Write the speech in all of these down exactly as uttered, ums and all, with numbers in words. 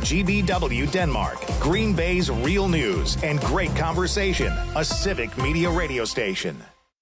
G B W Denmark, Green Bay's real news and great conversation, a civic media radio station.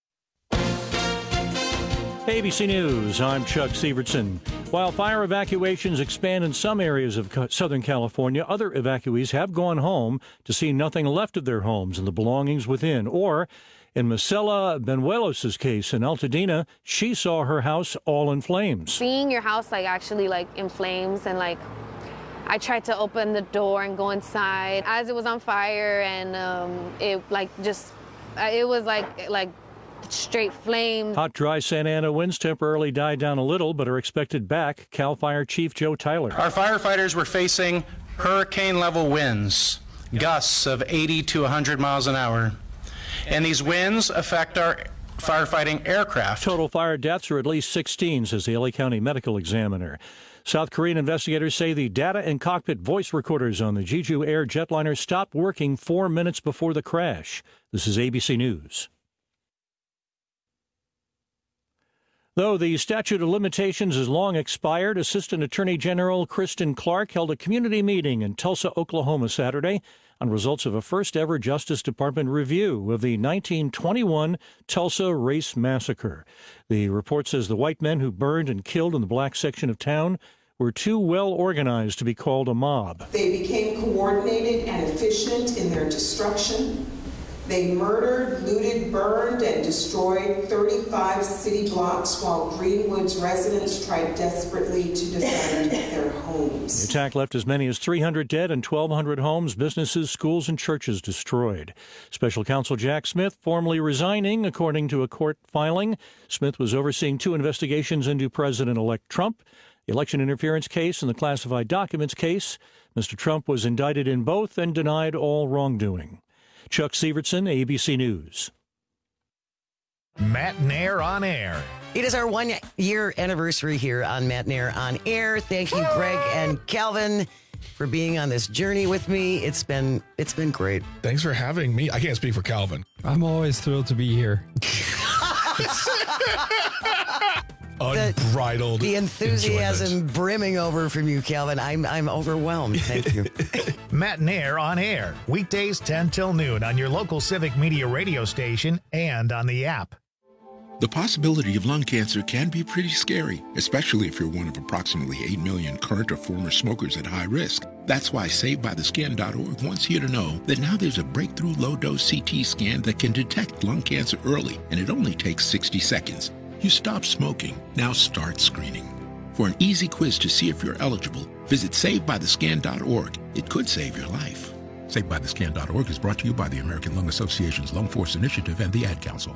A B C News, I'm Chuck Sievertson. While fire evacuations expand in some areas of Southern California, other evacuees have gone home to see nothing left of their homes and the belongings within. Or, in Marcela Benuelos' case in Altadena, she saw her house all in flames. Seeing your house like actually like in flames, and like I tried to open the door and go inside as it was on fire, and um, it like just it was like like. straight flame. Hot, dry Santa Ana winds temporarily died down a little, but are expected back. CAL FIRE Chief Joe Tyler. Our firefighters were facing hurricane-level winds, gusts of eighty to one hundred miles an hour. And these winds affect our firefighting aircraft. Total fire deaths are at least sixteen, says the L A County Medical Examiner. South Korean investigators say the data and cockpit voice recorders on the Jeju Air jetliner stopped working four minutes before the crash. This is A B C News. Though the statute of limitations is long expired, Assistant Attorney General Kristen Clark held a community meeting in Tulsa, Oklahoma Saturday on results of a first-ever Justice Department review of the nineteen twenty-one Tulsa Race Massacre. The report says the white men who burned and killed in the black section of town were too well organized to be called a mob. They became coordinated and efficient in their destruction. They murdered, looted, burned, and destroyed thirty-five city blocks while Greenwood's residents tried desperately to defend their homes. The attack left as many as three hundred dead and twelve hundred homes, businesses, schools, and churches destroyed. Special Counsel Jack Smith formally resigning, according to a court filing. Smith was overseeing two investigations into President-elect Trump, the election interference case and the classified documents case. Mister Trump was indicted in both and denied all wrongdoing. Chuck Sievertson, A B C News. Matt Nair on Air. It is our one-year anniversary here on Matt Nair on Air. Thank you, Greg and Calvin, for being on this journey with me. It's been it's been great. Thanks for having me. I can't speak for Calvin. I'm always thrilled to be here. Unbridled The, the enthusiasm enjoyment. brimming over from you, Calvin. I'm I'm overwhelmed. Thank you. Matt Nair on Air. Weekdays ten till noon on your local Civic Media radio station and on the app. The possibility of lung cancer can be pretty scary, especially if you're one of approximately eight million current or former smokers at high risk. That's why Saved By The Skin dot org wants you to know that now there's a breakthrough low-dose C T scan that can detect lung cancer early, and it only takes sixty seconds. You stop smoking, now start screening. For an easy quiz to see if you're eligible, visit Saved By The Skin dot org. It could save your life. Saved By The Skin dot org is brought to you by the American Lung Association's Lung Force Initiative and the Ad Council.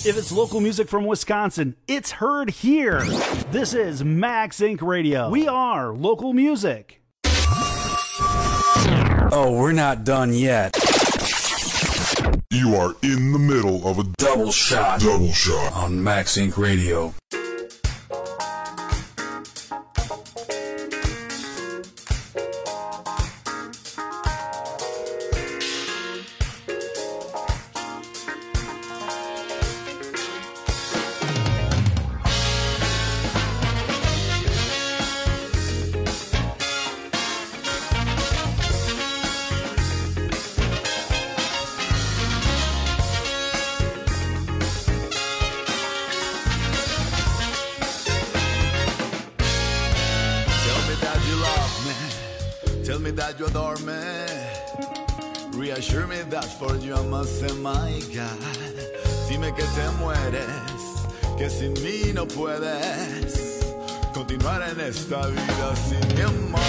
If it's local music from Wisconsin, it's heard here. This is Max Incorporated. Radio. We are local music. Oh, we're not done yet. You are in the middle of a double shot. Double shot on Max Incorporated. Radio. that you adore me. Reassure me that for you I must say my God. Dime que te mueres, que sin mí no puedes continuar en esta vida sin mi amor.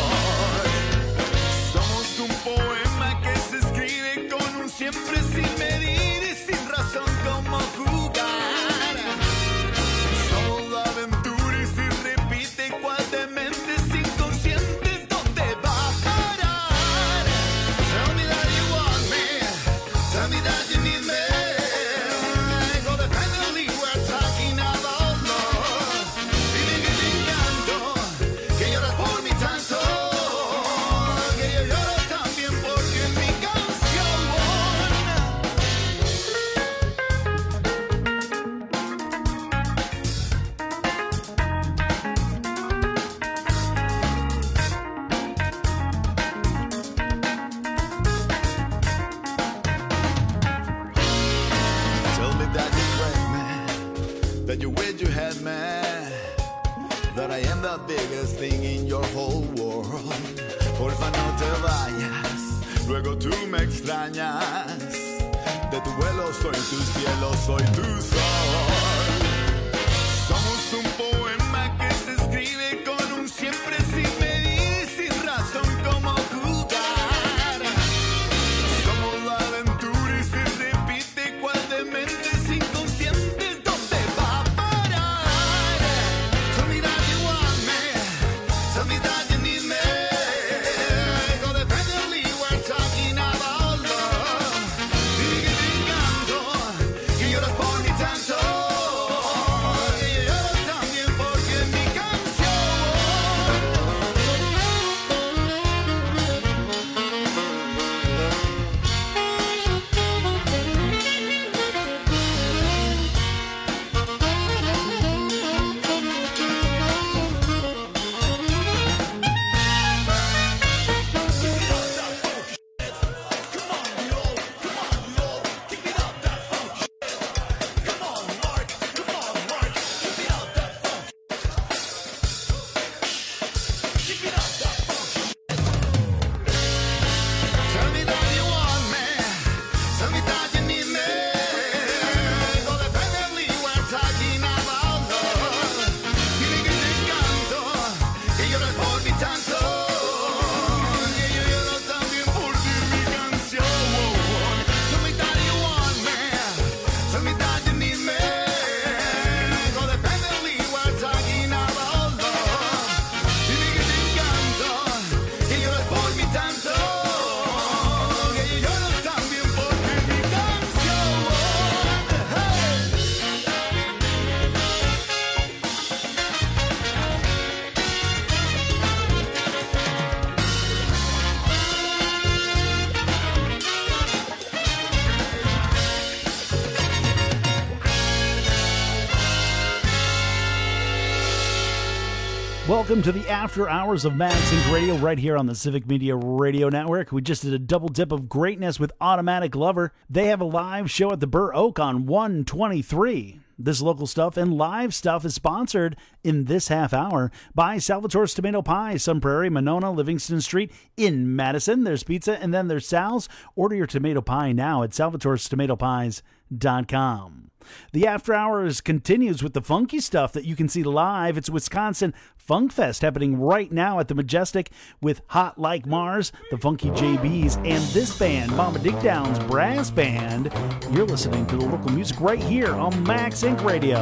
Somos un poema que se escribe con un siempre sin medir y sin razón como jugar. Somos la aventura y si repite cual de mentes inconscientes, ¿dónde va a parar? Tell me that you want me, tell me that you need me. Codependently we're talking about love. Dime que te encanto, que lloras por mí tanto, que yo lloro también porque en mi canción. Tell me that you crave me, that you wish you had me, that I am the biggest thing in your whole world. Porfa no te vayas, luego tú me extrañas. De tu vuelo soy tu cielo, soy tu sol. Somos un poema que se escribe con un siempre sin medir y sin razón como jugar. Somos la aventura y se repite cual de mentes inconscientes, ¿dónde va a parar? Tell me that you want me, tell me that you need me. Codependently we're talking about love. Dime que te encanto, que lloras por mí tanto, que yo lloro también porque en mi canción. Tell me that you want me, tell me that you need me. Codependently we're talking about love. Dime que te encanto, que lloras por mí tanto, que yo lloro también por ti en mi canción. Tell me that you want me, tell me that you need me. Codependently we're talking about love. Dime que te encanto, que lloras por mí tanto, que yo lloro también porque en mi canción. Welcome to the After Hours of Mad Sync Radio right here on the Civic Media Radio Network. We just did a double dip of greatness with Automatic Lover. They have a live show at the Burr Oak on one twenty-three. This local stuff and live stuff is sponsored in this half hour by Salvatore's Tomato Pie, Sun Prairie, Monona, Livingston Street in Madison. There's pizza and then there's Sal's. Order your tomato pie now at salvatores tomato pies dot com. The After Hours continues with the funky stuff that you can see live. It's Wisconsin Funk Fest happening right now at the Majestic with Hot Like Mars, the Funky J Bs, and this band, Mama Digdown's Brass Band. You're listening to the local music right here on Max Inc Radio.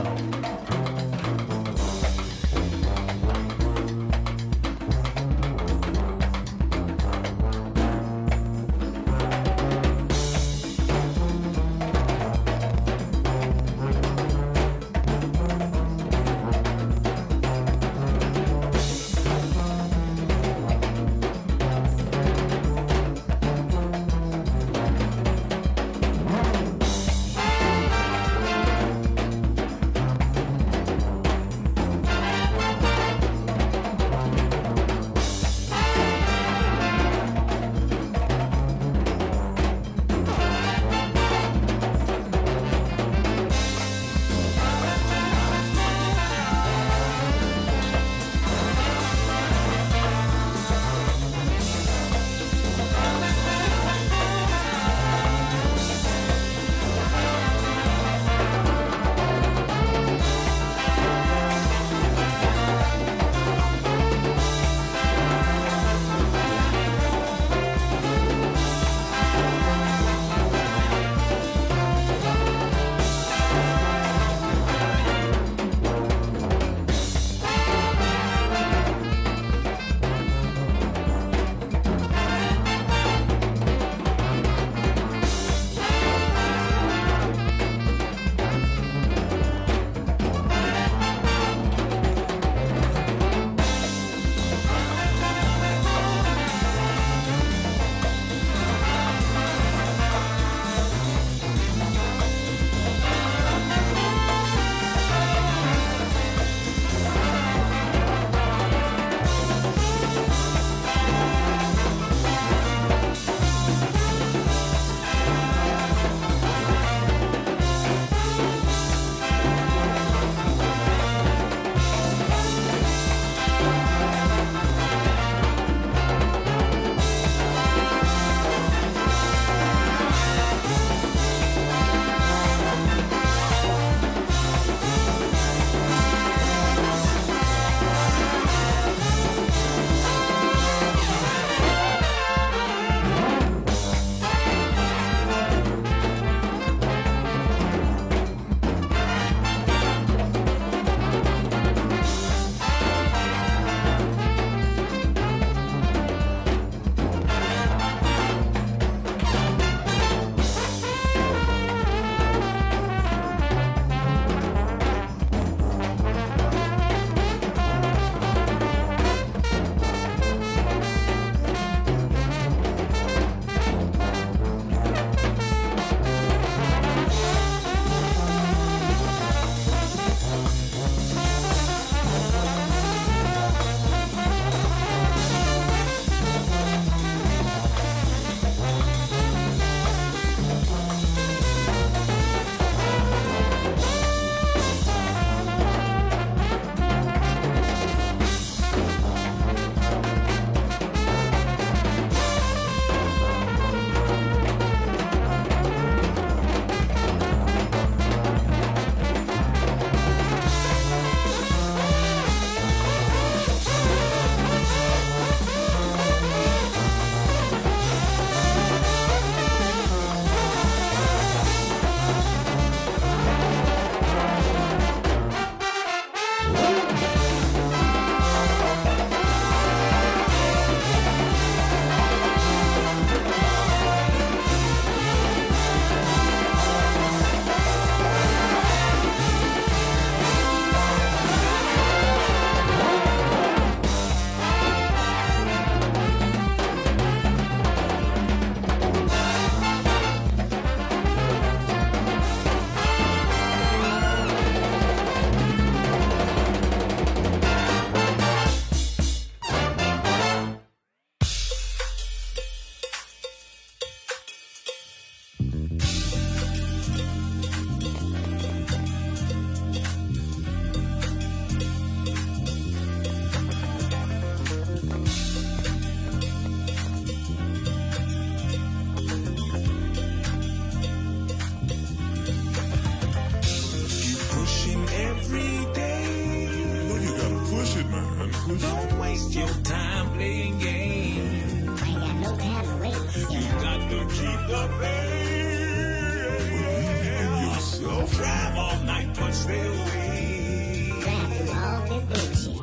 every day. You know you gotta push it, man. Push Don't it. waste your time playing games. I ain't got no time to waste. You You know? got to keep the faith. Believe in yourself. Drive all night, but stay away. Drive through all this bullshit.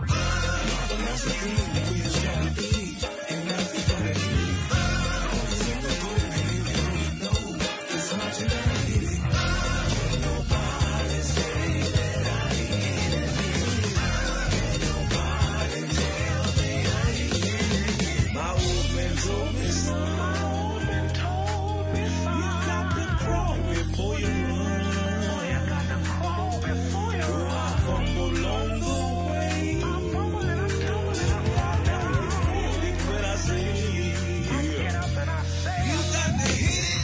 My old man told me, son, you got to crawl before you run. Oh, I fumble along the way. But I say, you got to hit it.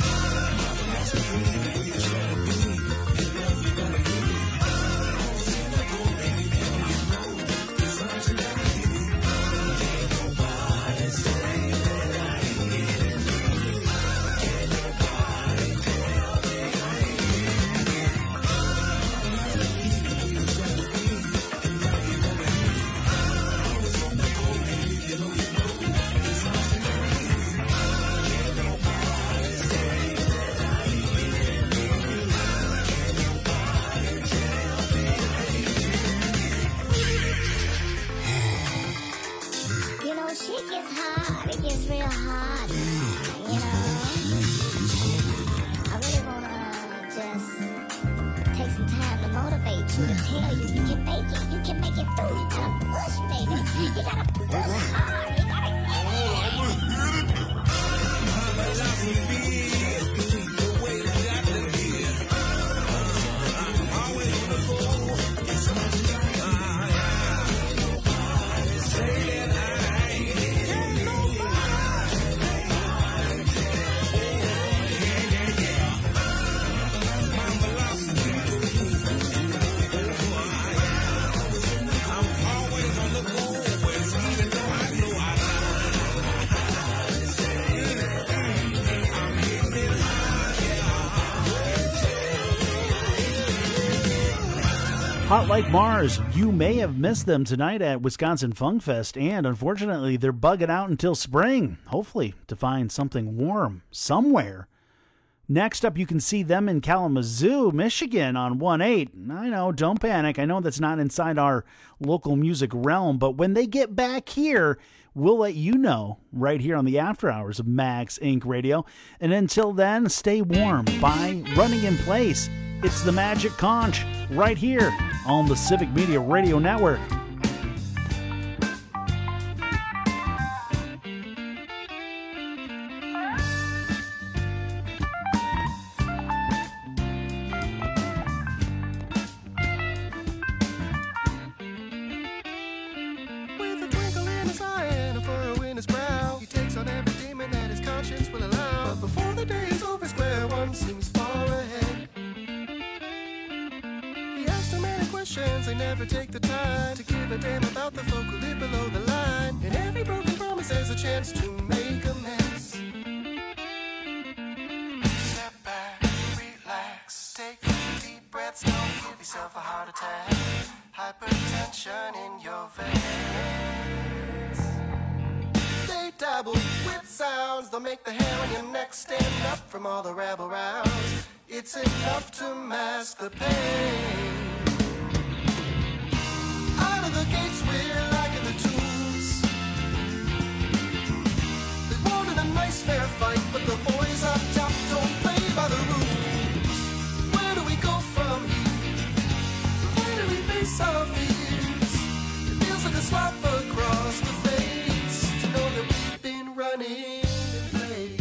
You know, shit gets hard. It gets real hard. You know? I really wanna just take some time to motivate you, to tell you you can make it. You can make it through. You gotta push, baby. You gotta push hard. You gotta Hot Like Mars, you may have missed them tonight at Wisconsin Funk Fest, and unfortunately they're bugging out until spring, hopefully to find something warm somewhere. Next up, you can see them in Kalamazoo, Michigan on one eight. I know, don't panic. I know that's not inside our local music realm, but when they get back here, we'll let you know right here on the After Hours of Max Incorporated. Radio. And until then, stay warm by running in place. It's the Magic Conch right here on the Civic Media Radio Network. With a twinkle in his eye and a furrow in his brow, he takes on every demon that his conscience will allow. But before the day is over, square one seems far ahead. He asks too many questions, they never take the time to give a damn about the folk who live below the line. In every broken promise, there's a chance to make amends. Step back, relax, take deep breaths, don't give yourself a heart attack. Hypertension in your veins. They dabble with sounds, they'll make the hair on your neck stand up from all the rabble rouse. It's enough to mask the pain. Out of the gates, we're liking the tunes. They wanted a nice fair fight, but the boys up top don't play by the rules. Where do we go from here? Where do we face our fears? It feels like a slap across the face to know that we've been running in place.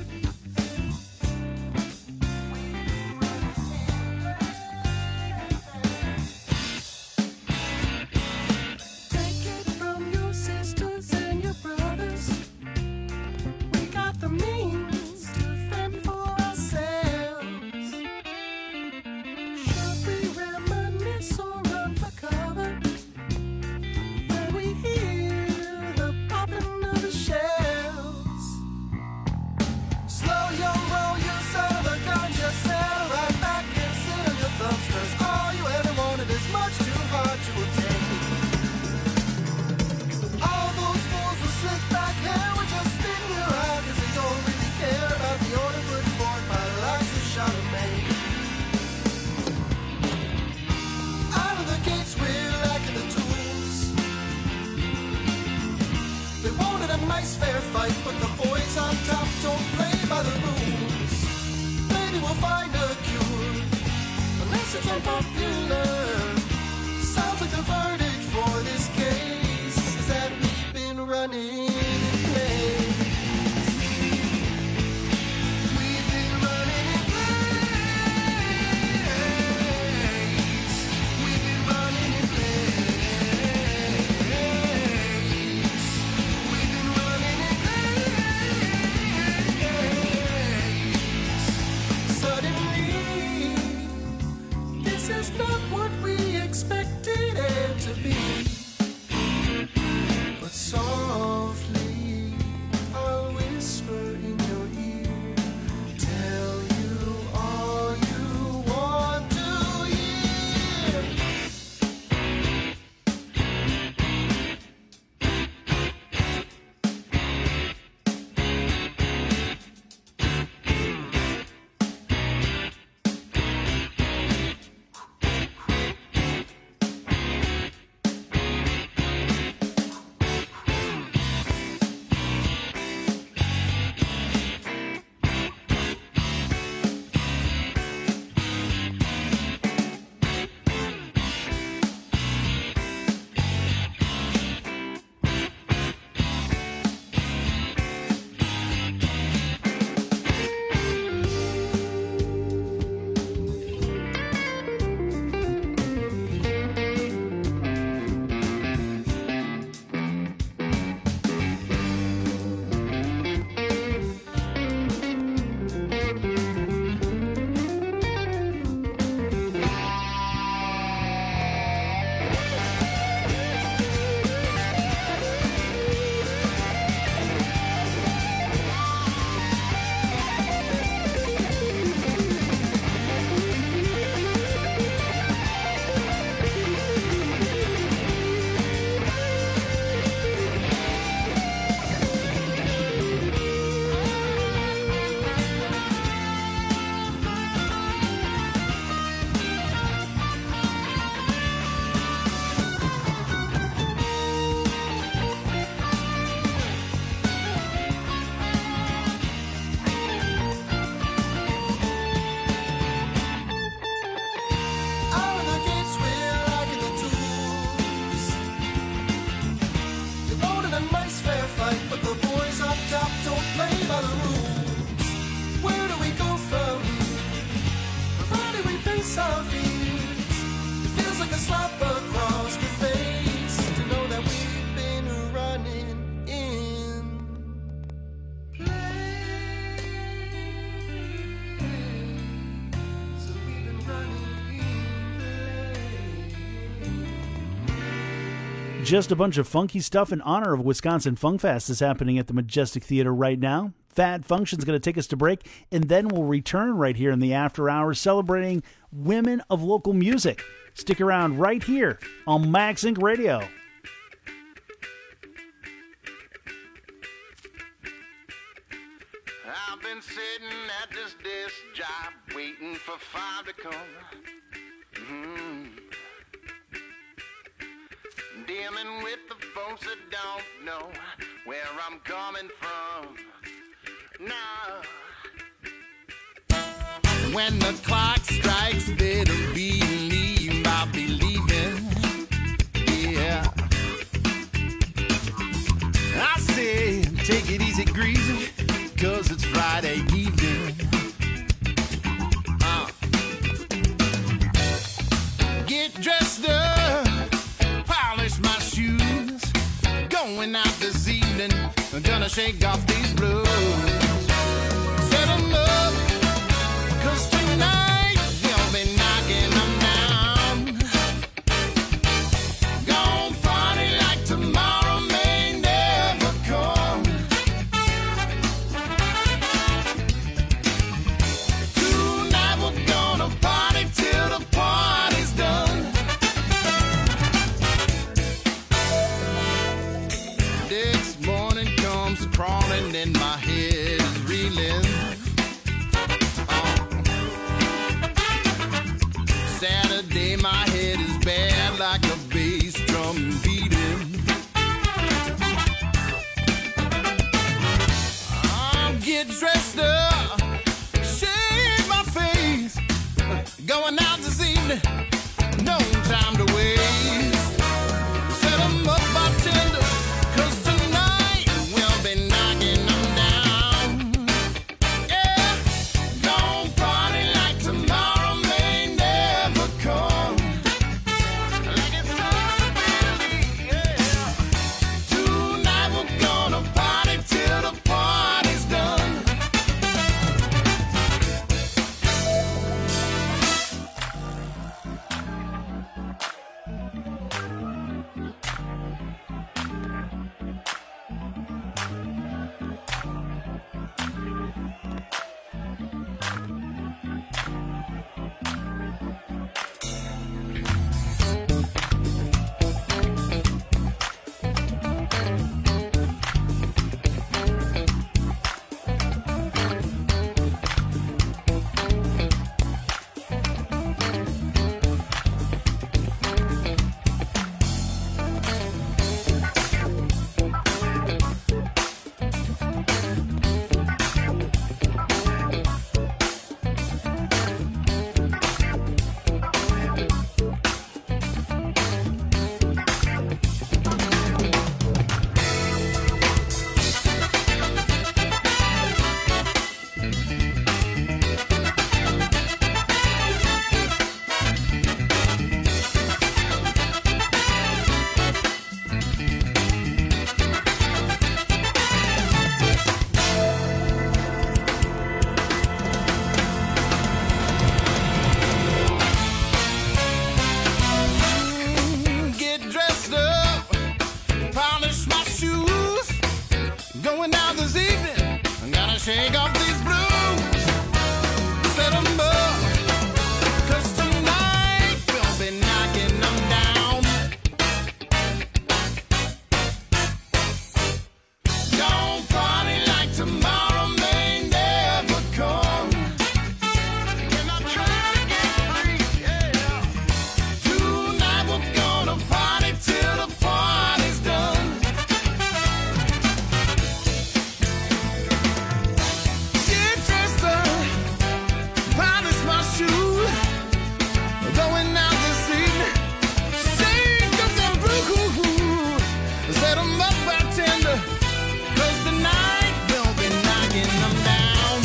Take it from your sisters and your brothers. We got the means to fend for ourselves. Should we reminisce or run for cover? fight, but the boys on top don't play by the rules. Maybe we'll find a cure, unless it's unpopular. Sounds like the verdict for this case is that we've been running in place. We've been running in place. We've been running in place. We've been running in place. Suddenly, this is not what we expected it to be. But softly, I'll whisper in your ear, tell you all you want to hear. Out of the gates, we're lacking the tools. You're loaded a nice fair fight, but the boys up top don't play by the rules. Where do we go from here? Provided we face our fears. It feels like a slap across the face to know that we've been running in place. So we've been running Just a bunch of funky stuff in honor of Wisconsin Funk Fest is happening at the Majestic Theater right now. Fat Function's going to take us to break, and then we'll return right here in the After Hours celebrating women of local music. Stick around right here on Max Inc Radio. I've been sitting at this desk job waiting for five to come. Mm-hmm. Dealing with the folks that don't know where I'm coming from. Now, when the clock strikes, better believe I'll be leaving. Yeah. I say, take it easy, greasy, 'cause it's Friday evening. Uh. Get dressed up, polish my shoes, going out this evening, I'm gonna shake off these blues. Set 'em up, 'cause tonight they'll be knocking them down. Gonna party like tomorrow may never come. Tonight we're gonna party till the party's done. Next morning comes crawling and my head is reeling. Uh. Saturday my head is bad like a bass drum beating. shake off these blues. Set 'em up, 'cause tonight we'll be knocking them down. Don't party like tomorrow may never come. When I try to get free, yeah. Tonight we're gonna party till the party's done. Get dressed up, polish my shoes, going out this evening. Sing just some blues, set 'em up bartender, 'cause tonight we'll be knocking them down.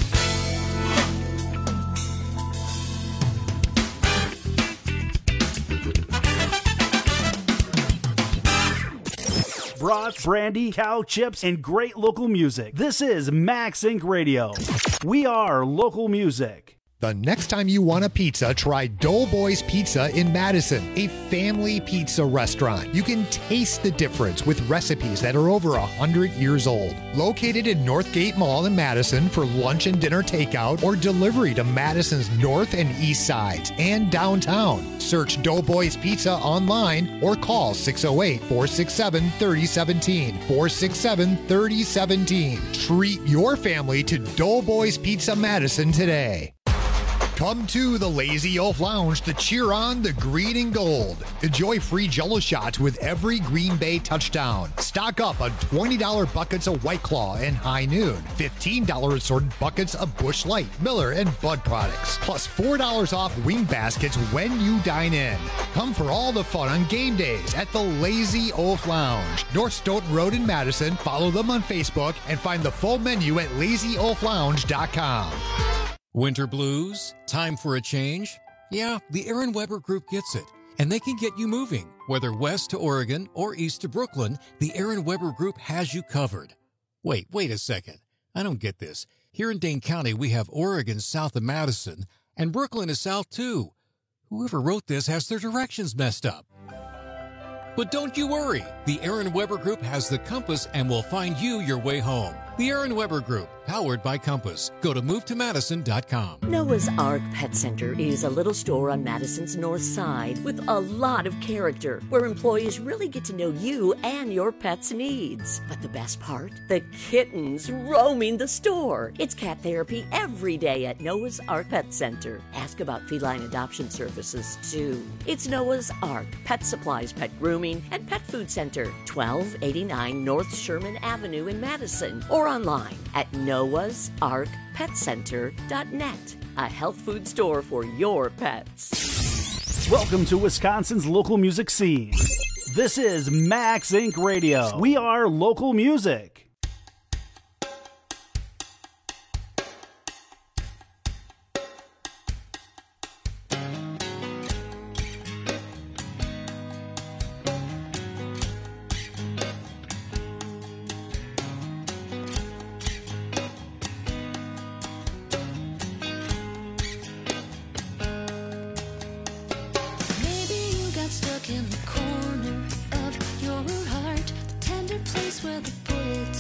Brats, brandy, cow chips, and great local music. This is Max Inc Radio. We are local music. The next time you want a pizza, try Doughboys Pizza in Madison, a family pizza restaurant. You can taste the difference with recipes that are over one hundred years old. Located in Northgate Mall in Madison for lunch and dinner takeout or delivery to Madison's north and east sides and downtown. Search Doughboys Pizza online or call six oh eight, four six seven, three oh one seven, four six seven, three oh one seven. Treat your family to Doughboys Pizza Madison today. Come to the Lazy Oaf Lounge to cheer on the green and gold. Enjoy free Jell-O shots with every Green Bay touchdown. Stock up on twenty dollars buckets of White Claw and High Noon. fifteen dollars assorted buckets of Busch Light, Miller, and Bud products. Plus four dollars off wing baskets when you dine in. Come for all the fun on game days at the Lazy Oaf Lounge. North Stoughton Road in Madison. Follow them on Facebook and find the full menu at lazy oaf lounge dot com. Winter blues? Time for a change? Yeah, the Aaron Weber Group gets it. And they can get you moving. Whether west to Oregon or east to Brooklyn, the Aaron Weber Group has you covered. Wait, wait a second. I don't get this. Here in Dane County, we have Oregon south of Madison, and Brooklyn is south too. Whoever wrote this has their directions messed up. But don't you worry. The Aaron Weber Group has the compass and will find you your way home. The Aaron Weber Group, powered by Compass. Go to move to madison dot com. Noah's Ark Pet Center is a little store on Madison's north side with a lot of character, where employees really get to know you and your pet's needs. But the best part? The kittens roaming the store. It's cat therapy every day at Noah's Ark Pet Center. Ask about feline adoption services, too. It's Noah's Ark Pet Supplies, Pet Grooming, and Pet Food Center, twelve eighty-nine North Sherman Avenue in Madison, or online at noahs ark pet center dot net, a health food store for your pets. Welcome to Wisconsin's local music scene. This is Max Inc Radio. We are local music. In the corner of your heart, the tender place where the bullets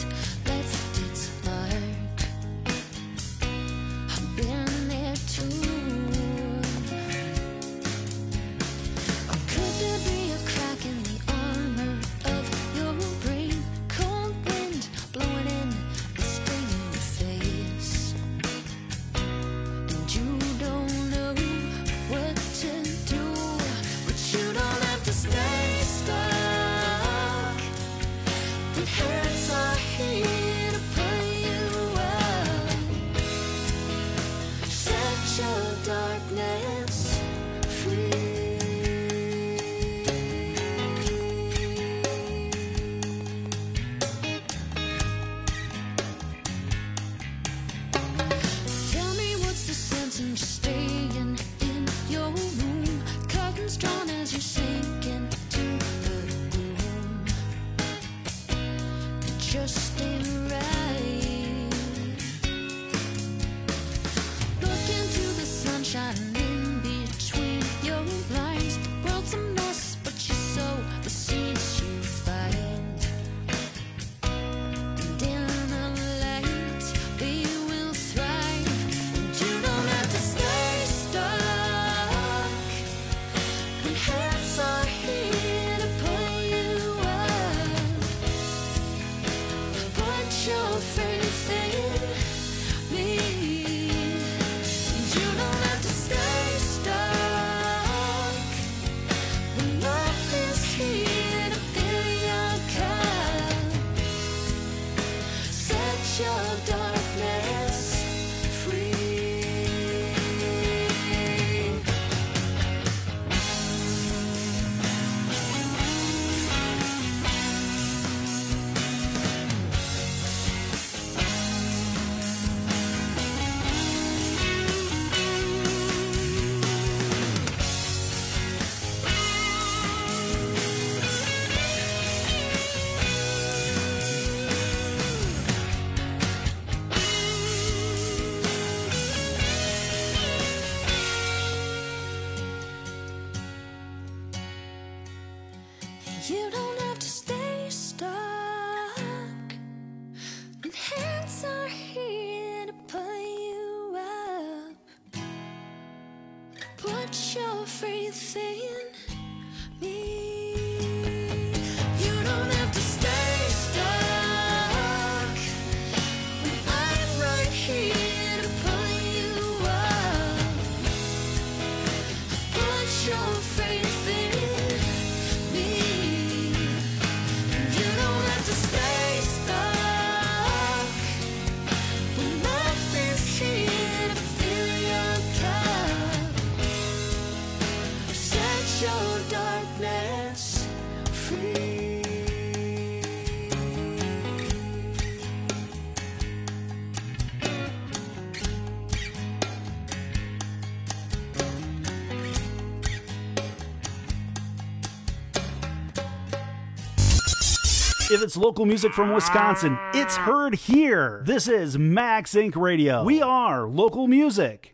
You don't have to stay stuck. And hands are here to pull you up. Put your faith in me. You don't have to stay stuck. I'm right here to pull you up. Put your faith in me. You don't have to stay stuck. When life is here to fill your cup. Set your darkness free. If it's local music from Wisconsin, it's heard here. This is Max Inc Radio. We are local music.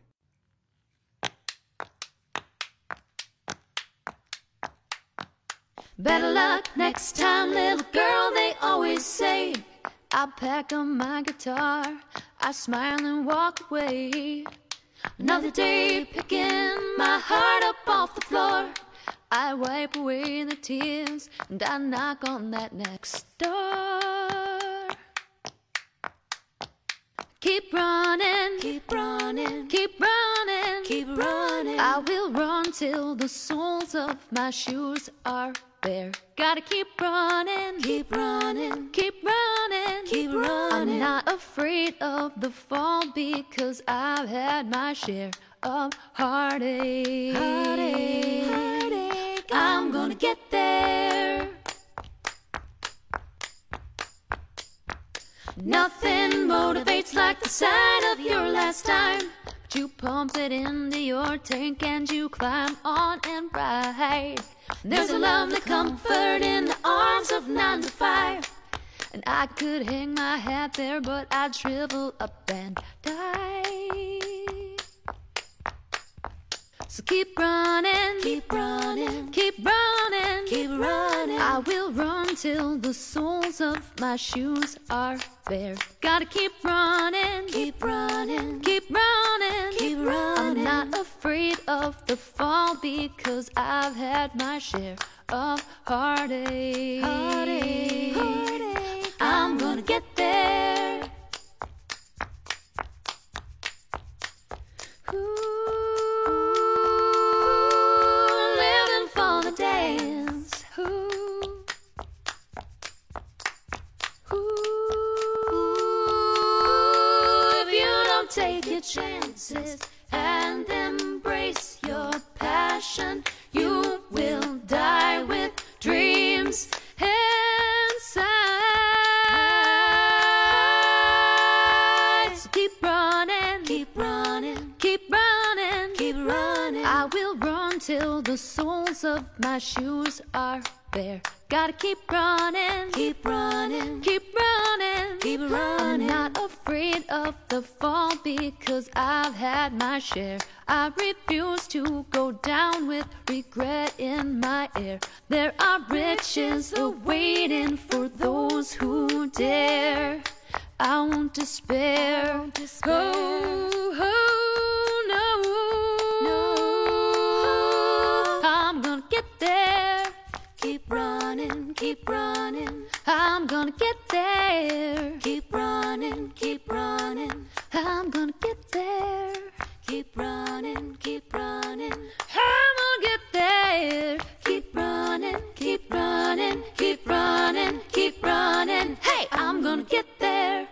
Better luck next time, little girl, they always say. I pack up my guitar, I smile and walk away. Another day picking my heart up off the floor. I wipe away the tears and I knock on that next door. Keep running, keep running, keep running, keep running. I will run till the soles of my shoes are bare. Gotta keep running, keep running, keep running, keep running. I'm not afraid of the fall because I've had my share of heartache. Heartache, heartache. I'm gonna get there. Nothing motivates like the sight of your last time. But you pump it into your tank and you climb on and ride. There's a lovely comfort in the arms of nine to five. And I could hang my hat there, but I'd shrivel up and die. So keep running, keep running, keep running, keep running. I will run till the soles of my shoes are bare. Gotta keep running, keep running, keep running, keep running. I'm not afraid of the fall because I've had my share of heartache. Heartache, heartache. I'm gonna get there. Ooh. Dance. Ooh. Ooh. If you don't take your chances and embrace your passion, you will die with dreams inside. So keep running, keep running, keep running, keep running. I will run till the soles of my shoes are bare. Gotta keep running, keep running, keep running, keep running. I'm not afraid of the fall because I've had my share. I refuse to go down with regret in my air. There are riches awaiting for those who dare. I won't despair. I won't despair. Oh, oh, no, no. I'm gonna get there. Keep running, keep running. I'm gonna get there. Keep running, keep running. I'm gonna get there. Keep running, keep running. I'm gonna get there. Keep running, keep running, keep running, keep running. Hey, I'm gonna get there.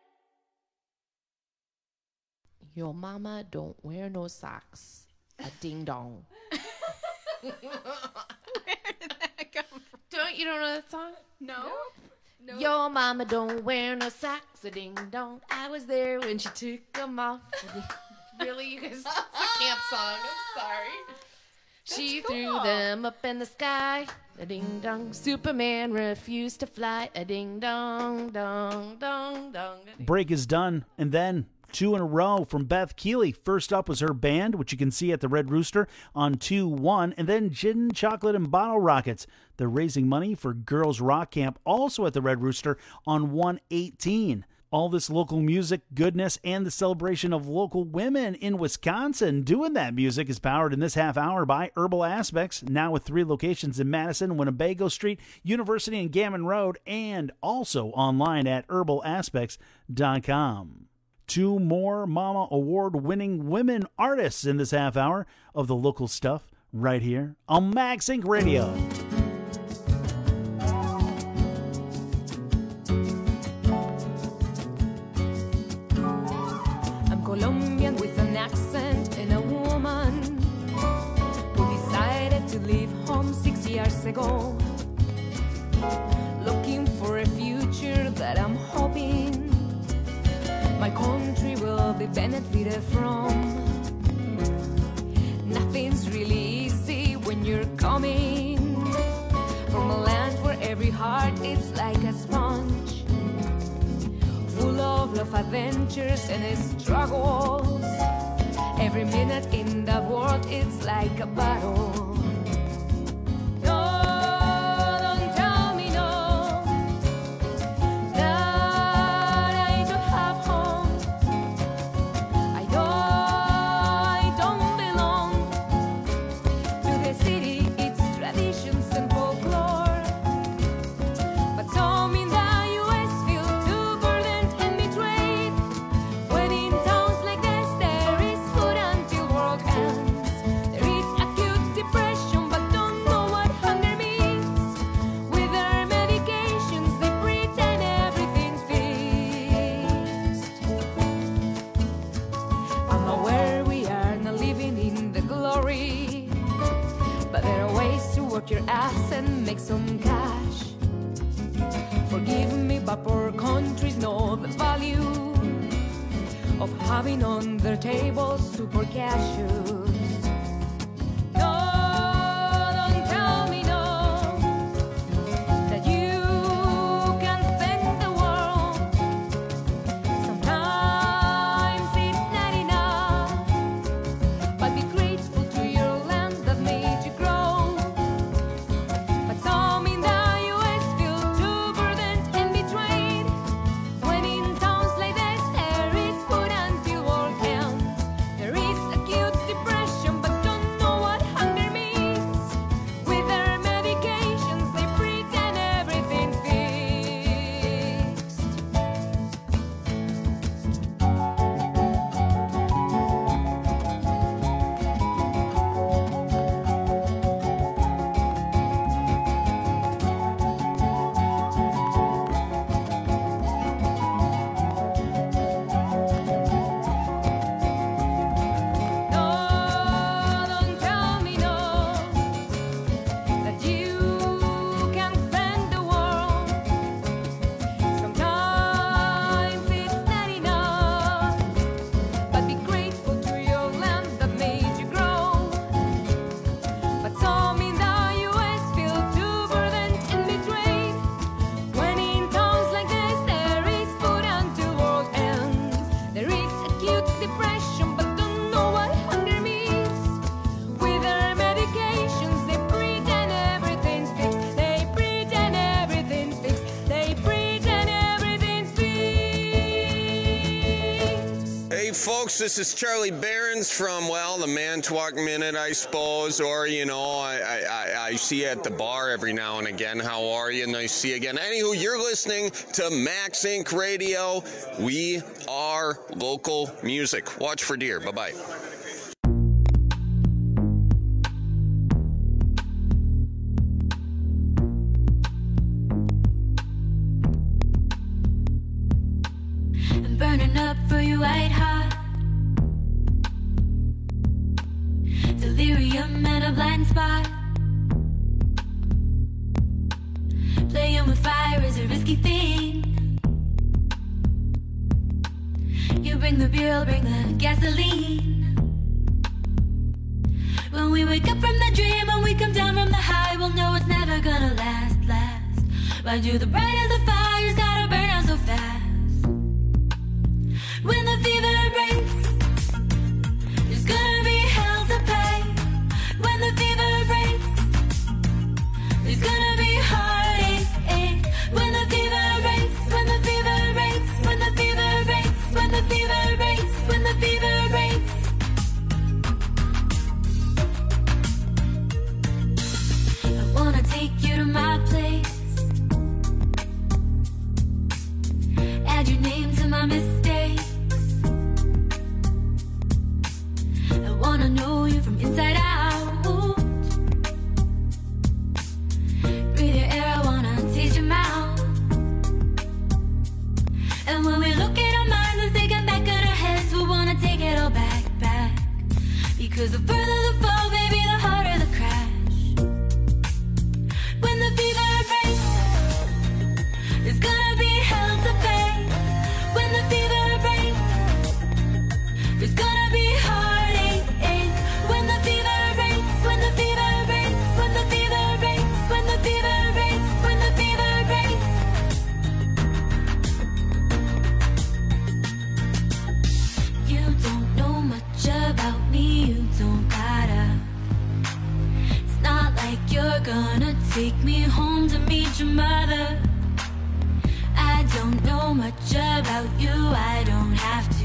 Your mama don't wear no socks. A ding dong. Where did that come from? Don't you don't know that song? No. No. Your mama don't wear no socks. A ding dong. I was there when she took them off. Really, you guys? It's a camp song. I'm sorry. She cool. threw them up in the sky. A ding dong. Superman refused to fly. A ding dong, dong, dong, dong. Break is done, and then two in a row from Beth Keeley. First up was her band, which you can see at the Red Rooster on two one, and then Gin, Chocolate, and Bottle Rockets. They're raising money for Girls Rock Camp, also at the Red Rooster on one eighteen. All this local music, goodness, and the celebration of local women in Wisconsin doing that music is powered in this half hour by Herbal Aspects, now with three locations in Madison, Winnebago Street, University, and Gammon Road, and also online at herbal aspects dot com. Two more Mama Award-winning women artists in this half hour of the local stuff right here on Max Inc Radio. Colombian with an accent and a woman who decided to leave home six years ago, looking for a future that I'm hoping my country will be benefited from. Nothing's really easy when you're coming from a land where every heart is like a sponge, full of love, adventures, and struggles. Every minute in the world, it's like a battle. No, don't tell me no, that I don't have home. I know I don't belong to the city, its traditions and folklore. But some in the U S feel too burdened and betrayed when in towns like this there is food until world ends. There is acute depression but don't know what hunger means. With their medications they pretend everything's fixed. I'm aware we are not living in the glory, but there are ways to work your ass and make some cash. Forgive me, but poor countries know the value of having on their tables super cashews. No, don't tell me no, that you can thank the world. Sometimes it's not enough, but be grateful to your land that made you grow. But some in the U S feel too burdened and betrayed when in towns like this there is food until world ends. There is acute depression but don't know what hunger means. With their medications they pretend everything's fixed. No, don't tell me no, that you can thank the world. Sometimes it's not enough, but be grateful to your land that made you grow. But some in the U S feel too burdened and betrayed when in towns like this there is food until world ends. There is acute depression but don't know what hunger means. With their medications they pretend everything's fixed. They pretend everything's fixed. They pretend everything's fixed. Hey folks, this is Charlie Behrens from, well, the Manitowoc Minute, I suppose, or, you know, I, I, I- I see you at the bar every now and again. How are you? Nice to see you again. Anywho, you're listening to Max Inc Radio. We are local music. Watch for deer. Bye-bye. I'm burning up for you white hot. Delirium and a blind spot. Playing with fire is a risky thing. You bring the beer, I'll bring the gasoline. When we wake up from the dream and we come down from the high, we'll know it's never gonna last, last. Mind you, the bright as a fire's gotta burn out so fast. When the fever There's gonna be heartache when the fever rains, when the fever rains, when the fever rains, when the fever rains, when the fever rains. I wanna take you to my place, add your name to my mistakes. I wanna know you from inside out. Breathe your air, I wanna taste your mouth. And when we look at our minds and take it back at our heads, we wanna take it all back, back. Because the further the fall, baby, the harder the crash. When the fever breaks, there's gonna be hell to pay. When the fever breaks, there's gonna be heartache. When the fever breaks, when the fever breaks, when the fever breaks, when the fever breaks, when the fever breaks. You don't know much about me, you don't gotta. It's not like you're gonna take me home to meet your mother. I don't know much about you, I don't have to.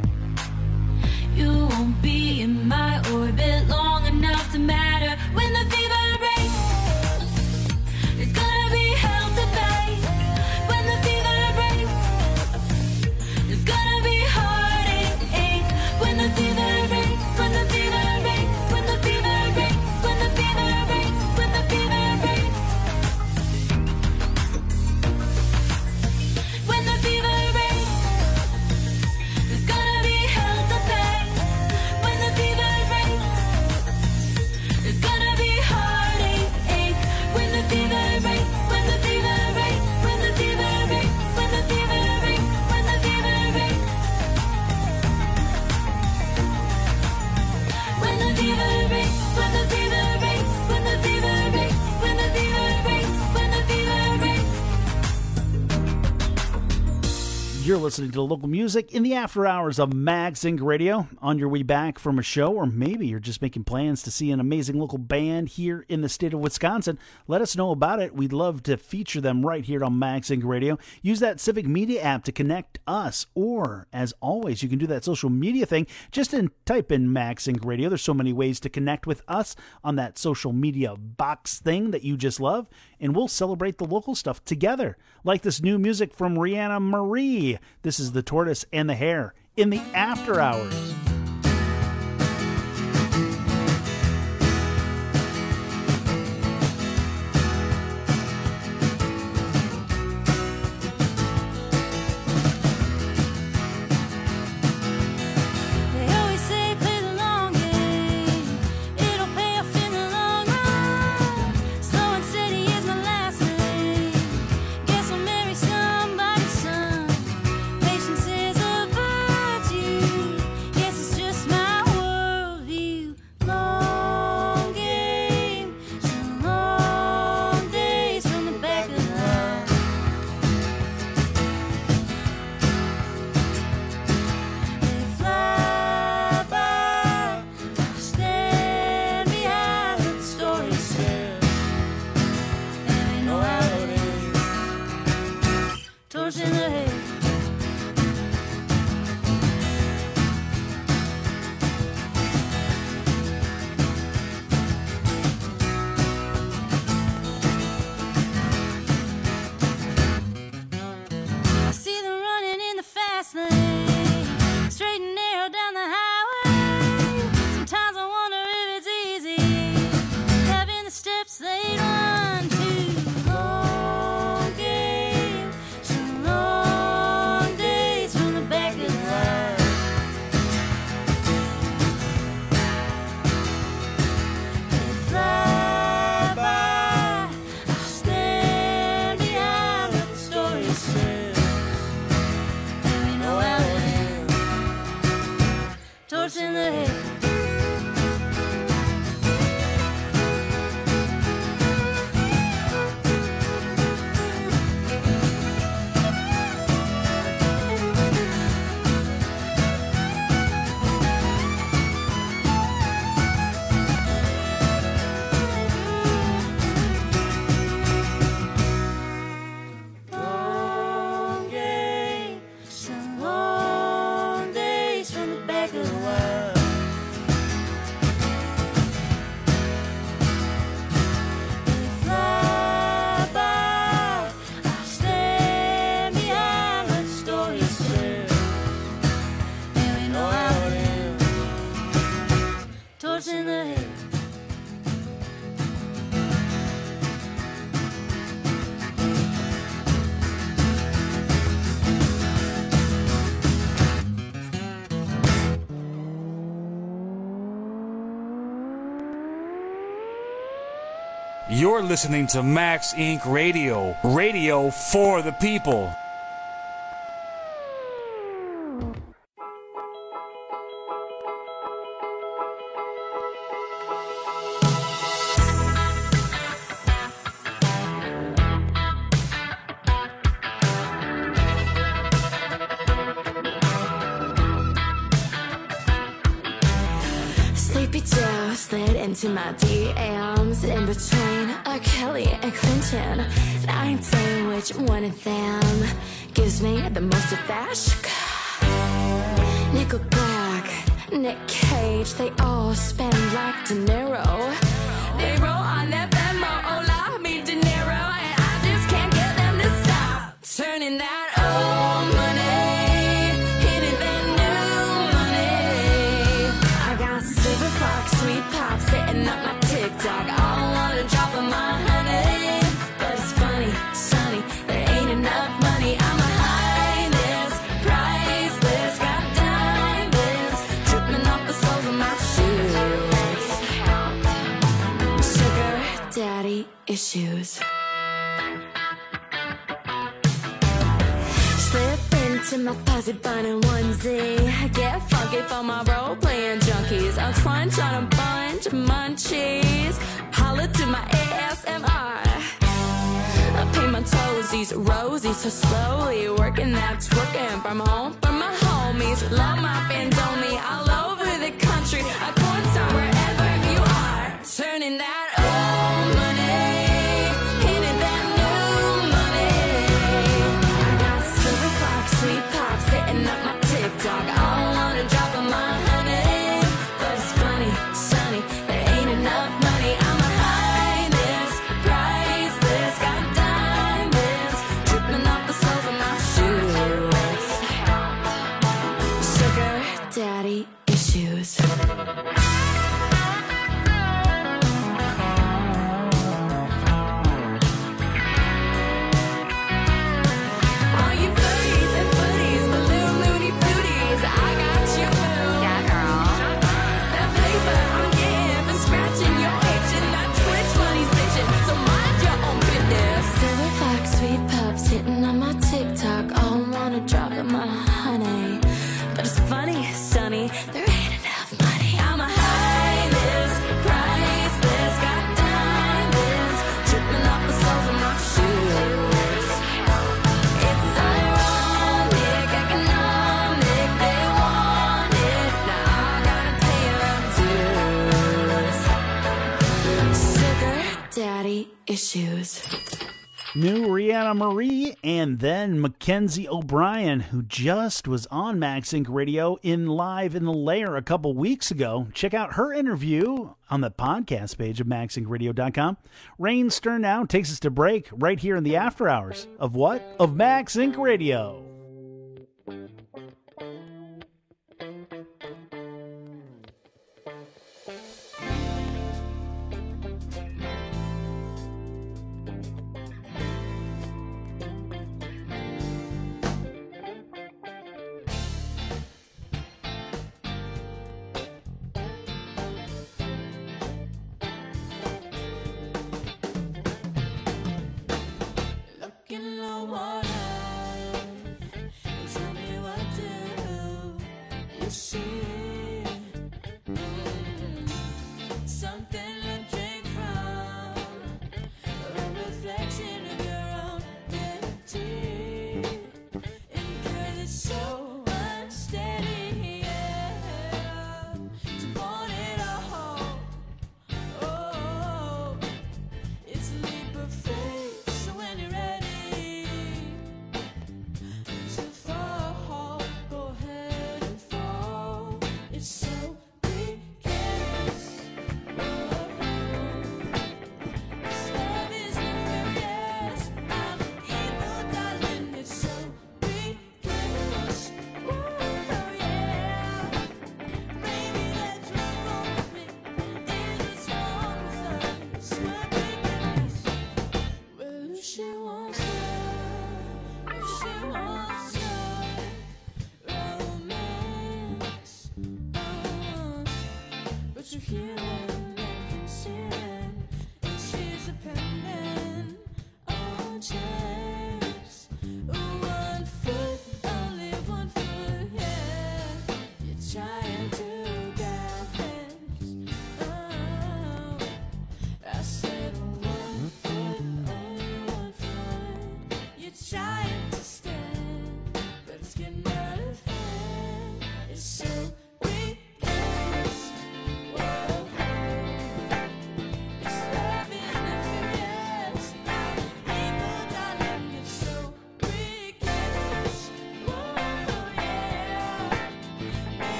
You won't be in my orbit long enough to matter. When the fever breaks, it's gonna be hell to pay. When the fever breaks, it's gonna be heartache. When the fever breaks, when the fever breaks, when the fever breaks, when the fever breaks, when the fever breaks. When the fever breaks, there's gonna be hell to pay. When the fever breaks, there's gonna be heartache. When the fever breaks, when the fever breaks, when the fever breaks, when the fever breaks, when the fever breaks. When the fever breaks, when the fever breaks, when the fever breaks, when the fever breaks, when the fever breaks. You're listening to local music in the after hours of MagSync Radio. On your way back from a show, or maybe you're just making plans to see an amazing local band here in the state of Wisconsin, let us know about it. We'd love to feature them right here on MagSync Radio. Use that Civic Media app to connect us, or as always, you can do that social media thing. Just in, type in MagSync Radio. There's so many ways to connect with us on that social media box thing that you just love, and we'll celebrate the local stuff together. Like this new music from Rihanna Marie. This is The Tortoise and the Hare in the after hours. They always say play the long game, it'll pay off in the long run. Slow and steady is my last name, guess I'll marry somebody's son. Patience is a virtue, yes You're listening to Max Incorporated. Radio. Radio for the people. Sleepy Joe slid into my D Ms in between R. Kelly and Clinton. And I ain't saying which one of them gives me the most of that. Nickelback, Nick Cage, they all spend like De Niro. They roll on that Venmo, hola, mi dinero, and I just can't get them to stop turning that old money into that new money. I got silver fox, sweet pop, sitting up my TikTok. I don't wanna drop on my honey, but it's funny, sunny, there ain't enough money. I'm a highness, priceless, got diamonds dripping off the soles of my shoes. Sugar daddy issues. Slip into my fuzzy bun and onesie. Get funky for my role-playing junkies. I'll crunch on a bunch of munchies. Holla to my A S M R. I paint my toesies rosy, so slowly working that twerking from home for my homies. Love my fans only all over the country. A corn star wherever you are. Turning that old money into that new money. I got silver fox, sweet pop, sitting up my TikTok. I don't wanna drop on my honey, but it's funny, sunny, there ain't enough money. I'm a highness, priceless, got diamonds dripping off the soles of my shoes. Sugar daddy issues. All you furries and footies, balloon loony footies, I got you, boo. Yeah, girl. That paper I'm getting for scratching your itch, and that Twitch money's bitching, so mind your own business. Silver fox, sweet pups, hitting on my TikTok. All wanna drop in my honey, but it's funny, sunny, there ain't enough money. I'm a highness, priceless, got diamonds dripping off the soles of my shoes. It's ironic, economic, they want it. Now I gotta pay their dues. Sugar daddy issues. New Rihanna Marie, and then Mackenzie O'Brien, who just was on Max Inc Radio in Live in the Lair a couple weeks ago. Check out her interview on the podcast page of max inc radio dot com. Rain Stern now takes us to break right here in the after hours of what? Of Max Inc Radio. Look in the water,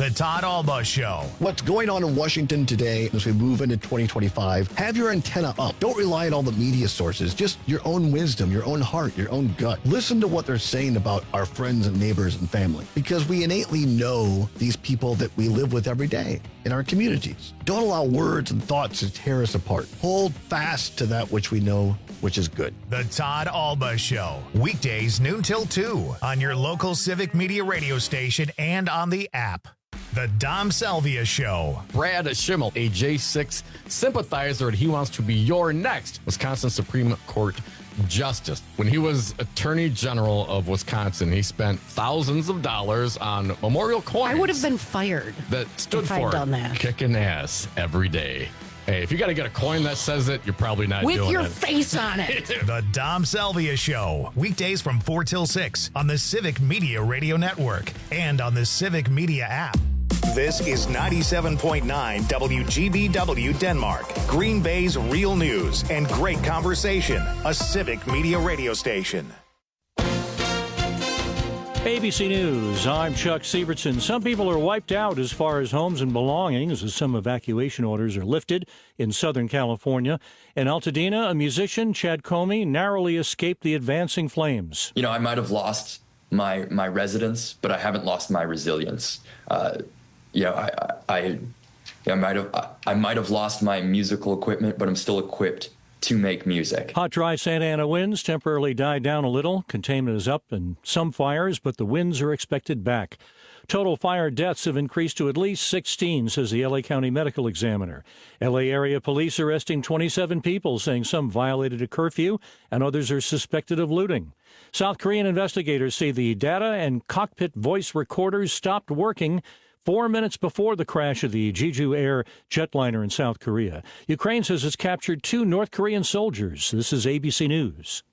The Todd Alba Show. What's going on in Washington today as we move into twenty twenty-five? Have your antenna up. Don't rely on all the media sources. Just your own wisdom, your own heart, your own gut. Listen to what they're saying about our friends and neighbors and family, because we innately know these people that we live with every day in our communities. Don't allow words and thoughts to tear us apart. Hold fast to that which we know, which is good. The Todd Alba Show. Weekdays noon till two on your local Civic Media radio station and on the app. The Dom Salvia Show. Brad Schimmel, a J six sympathizer, and he wants to be your next Wisconsin Supreme Court Justice. When he was Attorney General of Wisconsin, he spent thousands of dollars on memorial coins. I would have been fired that stood if for I'd done that. kicking ass every day. Hey, if you got to get a coin that says it, you're probably not With doing it. your face on it. The Dom Salvia Show. Weekdays from four till six on the Civic Media Radio Network and on the Civic Media app. This is ninety-seven point nine W G B W Denmark, Green Bay's real news and great conversation. A Civic Media radio station. A B C News, I'm Chuck Sievertson. Some people are wiped out as far as homes and belongings as some evacuation orders are lifted in Southern California. In Altadena, a musician, Chad Comey, narrowly escaped the advancing flames. You know, I might have lost my my residence, but I haven't lost my resilience. Uh, you know, I I, I, I might have I, I might have lost my musical equipment, but I'm still equipped to make music. Hot, dry Santa Ana winds temporarily died down a little. Containment is up in some fires, but the winds are expected back. Total fire deaths have increased to at least sixteen, says the L A County Medical Examiner. L A area police arresting twenty-seven people, saying some violated a curfew and others are suspected of looting. South Korean investigators say the data and cockpit voice recorders stopped working four minutes before the crash of the Jeju Air jetliner in South Korea. Ukraine says it's captured two North Korean soldiers. This is A B C News.